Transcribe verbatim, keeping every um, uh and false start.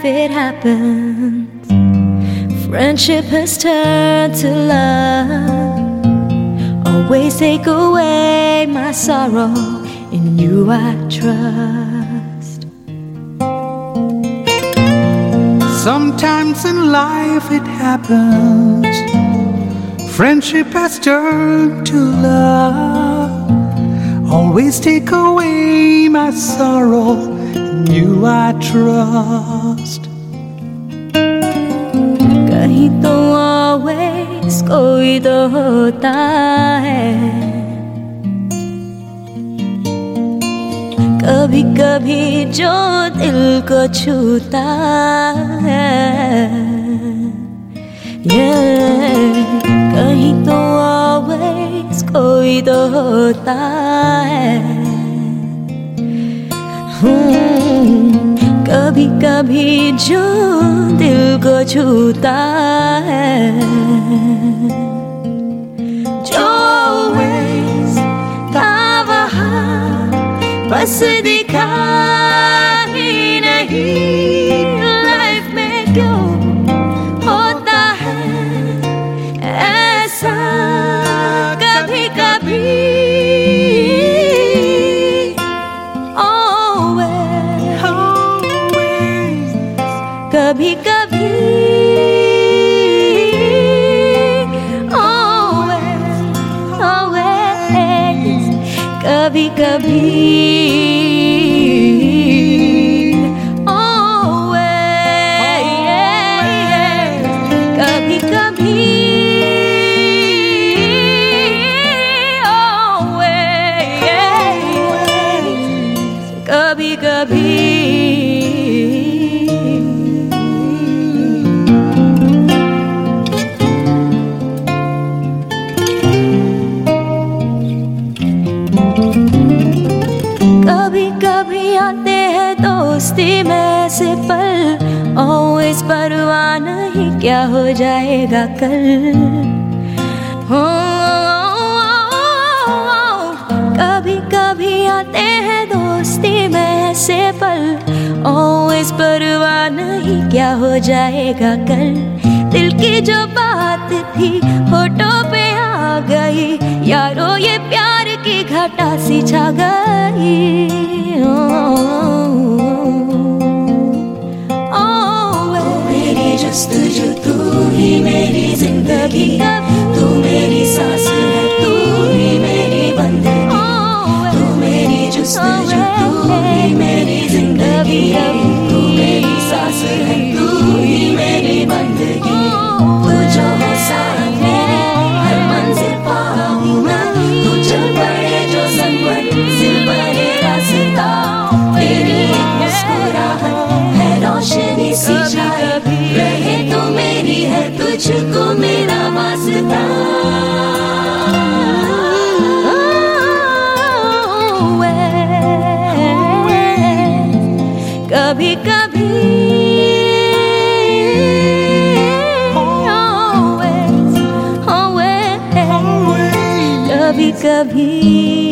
it happens. Friendship has turned to love. Always take away my sorrow. In you I trust. Sometimes in life it happens. Friendship has turned to love. Always take away my sorrow. In you I trust. कहीं तो always कोई तो होता है. कभी कभी जो दिल को छूता है. yeah. कहीं तो always कोई तो होता है. hmm. कभी कभी जो दिल को छूता है. जो था वहाँ बस दिखा ही नहीं. लाइफ में क्यों होता है ऐसा कभी कभी. कभी कभी always, always, कभी कभी always, कभी कभी always, कभी कभी. कभी कभी आते हैं दोस्ती में ऐसे पल. Always परवाह नहीं क्या हो जाएगा कल. हो कभी कभी आते हैं दोस्ती में ऐसे पल. Always परवाह नहीं क्या हो जाएगा कल. दिल की जो बात थी होठों पे आ गई. यारो ये प्यार की घटा सी छा गई. जस्तजू तू ही मेरी जिंदगी. तू मेरी सांस है, तू ही मेरी बंदगी. तू मेरी जस्तजू तू ही मेरी जिंदगी. तू मेरी सांस है, तू ही मेरी बंदगी. तू जो हो साथ मेरे हर मंजिल पाऊं मैं. तू चल पड़े जो मंजिल बने रास्ता. तेरी एक मुस्कुराहट है रोशनी सी छाई. रहे तो मेरी है तुझको मेरा वास्ता. कभी कभी always, always, कभी कभी